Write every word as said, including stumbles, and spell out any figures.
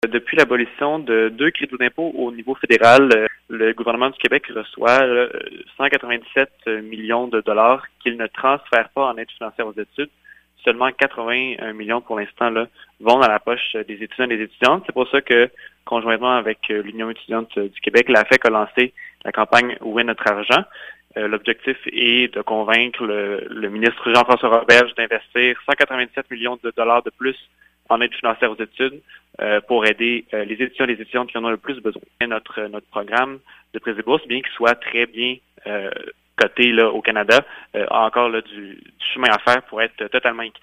Depuis l'abolition de deux crédits d'impôt au niveau fédéral, le gouvernement du Québec reçoit cent quatre-vingt-dix-sept millions de dollars qu'il ne transfère pas en aide financière aux études. Seulement quatre-vingts millions pour l'instant là, vont dans la poche des étudiants et des étudiantes. C'est pour ça que, conjointement avec l'Union étudiante du Québec, la F E C a lancé la campagne « Où est notre argent ». Euh, l'objectif est de convaincre le, le ministre Jean-François Roberge d'investir cent quatre-vingt-dix-sept millions de dollars de plus en aide financière aux études euh, pour aider euh, les étudiants et les étudiantes qui en ont le plus besoin. Et notre notre programme de prêts et bourses, bien qu'il soit très bien euh, coté là, au Canada, euh, a encore là, du, du chemin à faire pour être totalement équitable.